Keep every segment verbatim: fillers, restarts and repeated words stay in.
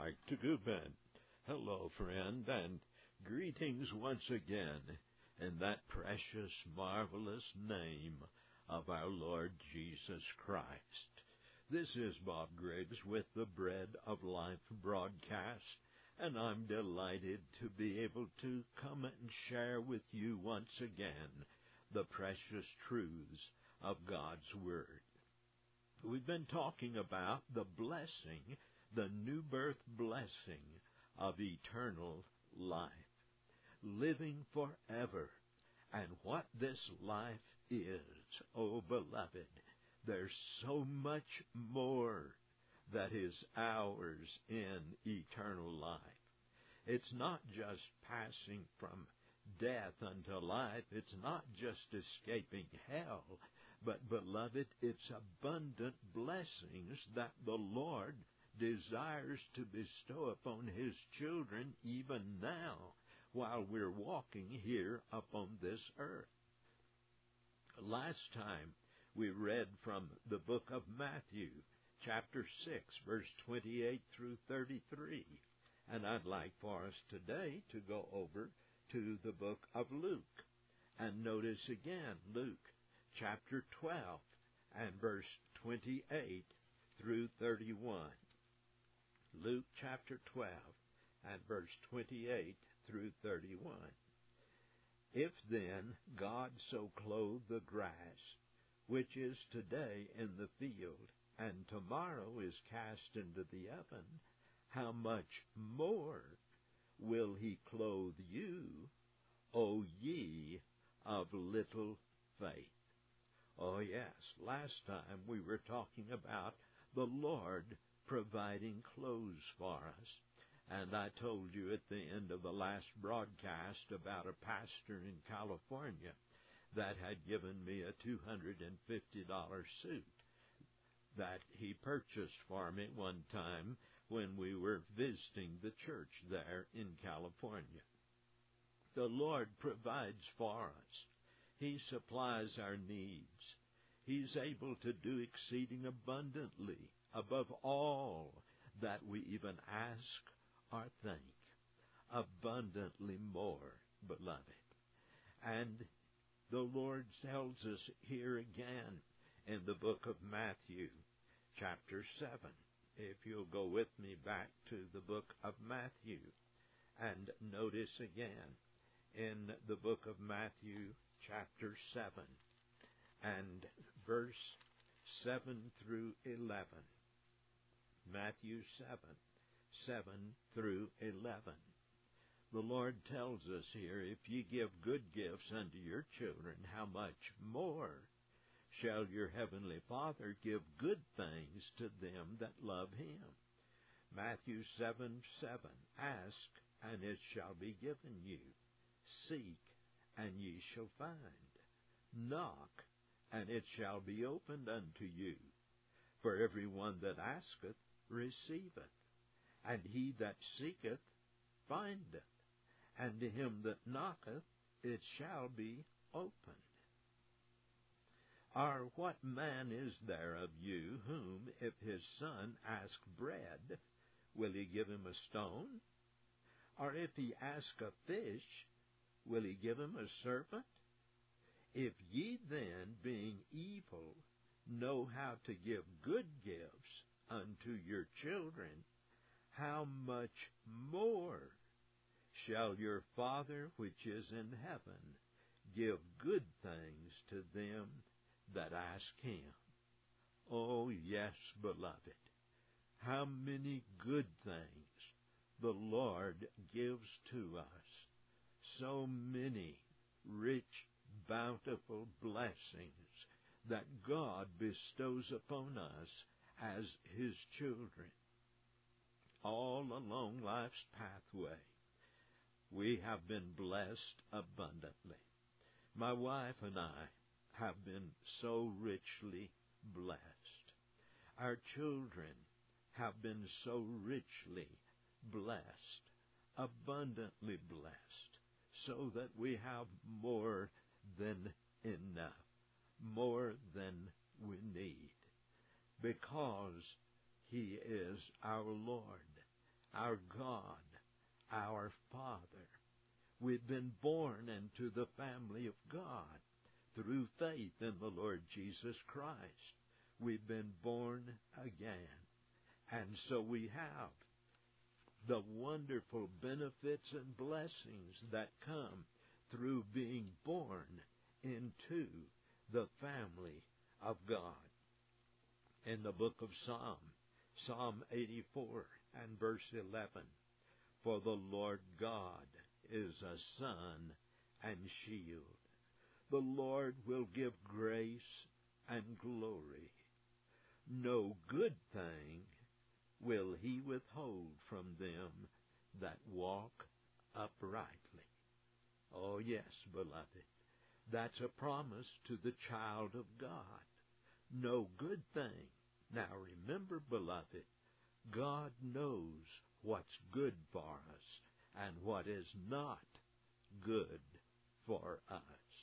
Mike Tagubin. Hello, friend, and greetings once again in that precious, marvelous name of our Lord Jesus Christ. This is Bob Griggs with the Bread of Life broadcast, and I'm delighted to be able to come and share with you once again the precious truths of God's Word. We've been talking about the blessing, the new birth blessing of eternal life, living forever. And what this life is, oh beloved, there's so much more that is ours in eternal life. It's not just passing from death unto life. It's not just escaping hell, but, beloved, it's abundant blessings that the Lord desires to bestow upon His children even now while we're walking here upon this earth. Last time we read from the book of Matthew, chapter six, verse twenty-eight through thirty-three, and I'd like for us today to go over to the book of Luke. And notice again, Luke chapter twelve and verse twenty-eight through thirty-one. Luke chapter twelve and verse twenty-eight through thirty-one. If then God so clothe the grass, which is today in the field, and tomorrow is cast into the oven, how much more will He clothe you, O ye of little faith? Oh yes, last time we were talking about the Lord providing clothes for us. And I told you at the end of the last broadcast about a pastor in California that had given me a two hundred fifty dollars suit that he purchased for me one time when we were visiting the church there in California. The Lord provides for us. He supplies our needs. He's able to do exceeding abundantly above all that we even ask or think. Abundantly more, beloved. And the Lord tells us here again in the book of Matthew, chapter seven. If you'll go with me back to the book of Matthew, and notice again in the book of Matthew, chapter seven, and verse seven through eleven. Matthew seven, seven through eleven. The Lord tells us here, if ye give good gifts unto your children, how much more shall your heavenly Father give good things to them that love Him? Matthew seven, seven. Ask, and it shall be given you. Seek, and ye shall find. Knock, and it shall be opened unto you. For every one that asketh receiveth, and he that seeketh findeth, and to him that knocketh it shall be opened. Or what man is there of you whom, if his son ask bread, will he give him a stone? Or if he ask a fish, will he give him a serpent? If ye then, being evil, know how to give good gifts unto your children, how much more shall your Father which is in heaven give good things to them that ask Him? Oh, yes, beloved, how many good things the Lord gives to us. So many rich, bountiful blessings that God bestows upon us as His children. All along life's pathway, we have been blessed abundantly. My wife and I have been so richly blessed. Our children have been so richly blessed, abundantly blessed, so that we have more than enough, more than we need, because He is our Lord our God, our Father. We've been born into the family of God through faith in the Lord Jesus Christ. We've been born again. And so we have the wonderful benefits and blessings that come through being born into the family of God. In the book of Psalm, Psalm eighty-four and verse eleven, for the Lord God is a sun and shield. The Lord will give grace and glory. No good thing will he withhold from them that walk uprightly. Oh yes, beloved, that's a promise to the child of God. No good thing. Now remember, beloved, God knows what's good for us and what is not good for us.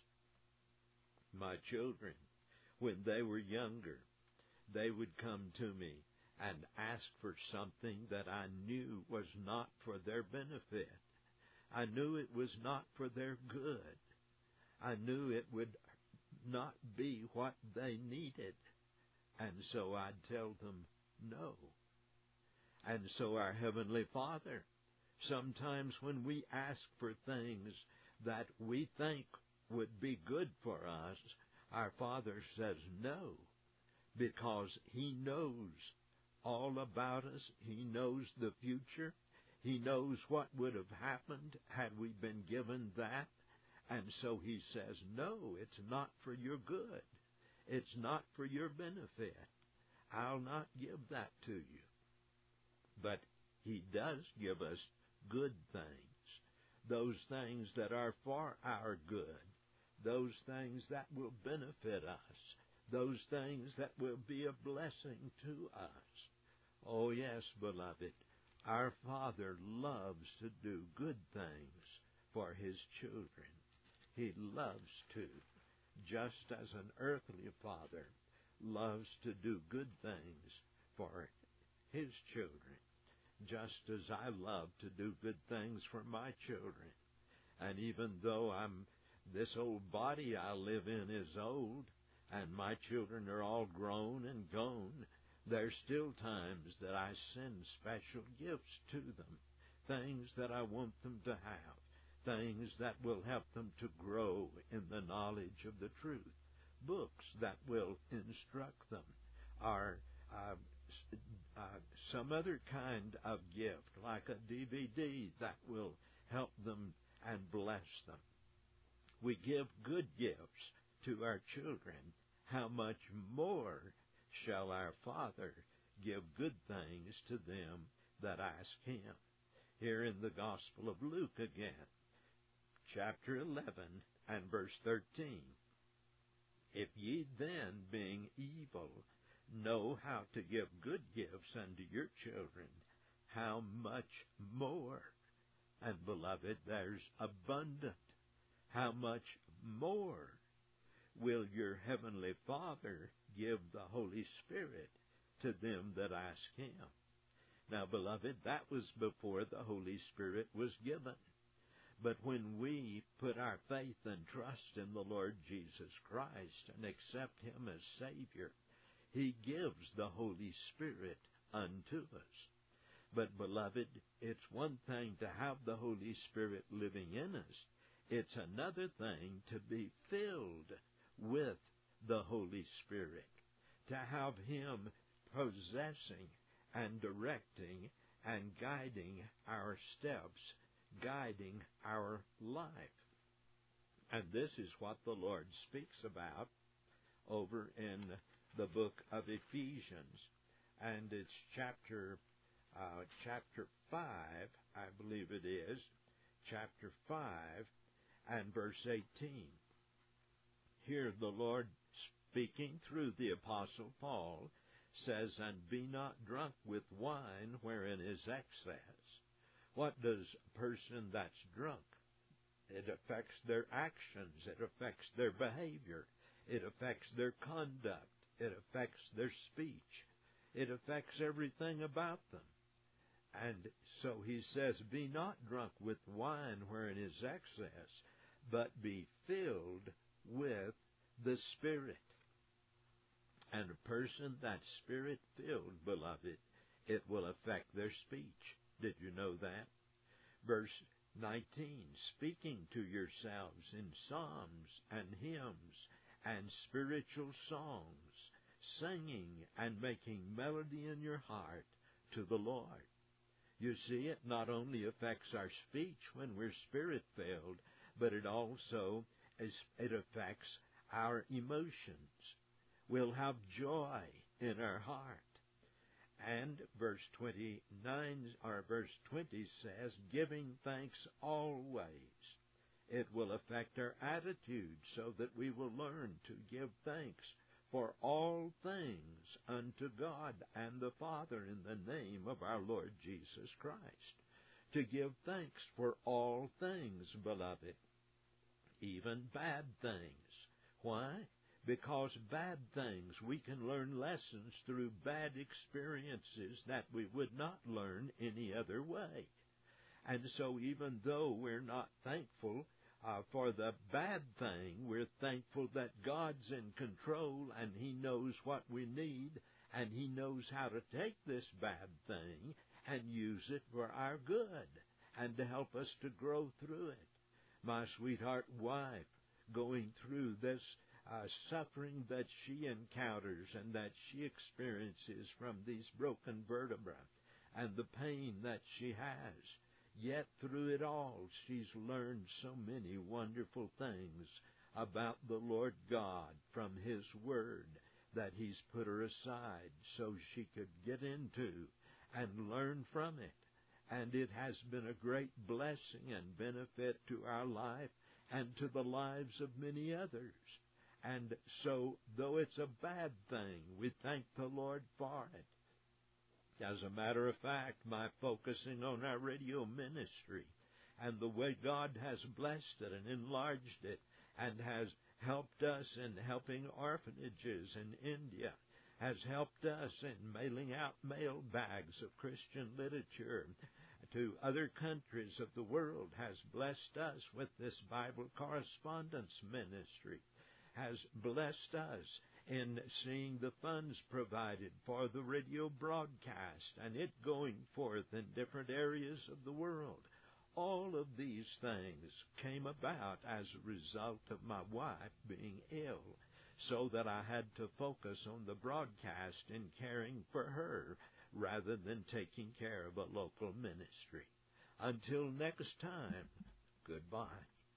My children, when they were younger, they would come to me and ask for something that I knew was not for their benefit. I knew it was not for their good. I knew it would not be what they needed. And so I'd tell them no. And so our Heavenly Father, sometimes when we ask for things that we think would be good for us, our Father says no, because He knows all about us. He knows the future. He knows what would have happened had we been given that. And so He says, no, it's not for your good. It's not for your benefit. I'll not give that to you. But He does give us good things, those things that are for our good, those things that will benefit us, those things that will be a blessing to us. Oh yes, beloved, our Father loves to do good things for His children. He loves to, just as an earthly father loves to do good things for his children, just as I love to do good things for my children. And even though I'm this old body I live in is old, and my children are all grown and gone, there's still times that I send special gifts to them, things that I want them to have, things that will help them to grow in the knowledge of the truth, books that will instruct them, or uh, uh, some other kind of gift, like a D V D that will help them and bless them. We give good gifts to our children. How much more shall our Father give good things to them that ask Him? Here in the Gospel of Luke again, chapter eleven and verse thirteen. If ye then, being evil, know how to give good gifts unto your children, how much more? And beloved, there's abundant. How much more will your Heavenly Father give the Holy Spirit to them that ask Him? Now, beloved, that was before the Holy Spirit was given. But when we put our faith and trust in the Lord Jesus Christ and accept Him as Savior, He gives the Holy Spirit unto us. But, beloved, it's one thing to have the Holy Spirit living in us. It's another thing to be filled with the Holy Spirit, to have Him possessing and directing and guiding our steps, guiding our life. And this is what the Lord speaks about over in the book of Ephesians. And it's chapter uh, chapter five, I believe it is, chapter five and verse eighteen. Here the Lord, speaking through the Apostle Paul, says, and be not drunk with wine wherein is excess. What does a person that's drunk? It affects their actions. It affects their behavior. It affects their conduct. It affects their speech. It affects everything about them. And so he says, be not drunk with wine wherein is excess, but be filled with the Spirit. And a person that's Spirit-filled, beloved, it will affect their speech. Did you know that? Verse nineteen, speaking to yourselves in psalms and hymns and spiritual songs, singing and making melody in your heart to the Lord. You see, it not only affects our speech when we're Spirit-filled, but it also is, it affects our emotions. We'll have joy in our heart. And verse twenty-nine, or verse twenty says, giving thanks always. It will affect our attitude so that we will learn to give thanks for all things unto God and the Father in the name of our Lord Jesus Christ. To give thanks for all things, beloved, even bad things. Why? Because bad things, we can learn lessons through bad experiences that we would not learn any other way. And so even though we're not thankful uh, for the bad thing, we're thankful that God's in control and He knows what we need and He knows how to take this bad thing and use it for our good and to help us to grow through it. My sweetheart wife going through this Uh, suffering that she encounters and that she experiences from these broken vertebrae and the pain that she has. Yet through it all, she's learned so many wonderful things about the Lord God from His Word that He's put her aside so she could get into and learn from it. And it has been a great blessing and benefit to our life and to the lives of many others. And so, though it's a bad thing, we thank the Lord for it. As a matter of fact, my focusing on our radio ministry and the way God has blessed it and enlarged it and has helped us in helping orphanages in India, has helped us in mailing out mail bags of Christian literature to other countries of the world, has blessed us with this Bible correspondence ministry, has blessed us in seeing the funds provided for the radio broadcast and it going forth in different areas of the world. All of these things came about as a result of my wife being ill, so that I had to focus on the broadcast in caring for her rather than taking care of a local ministry. Until next time, goodbye.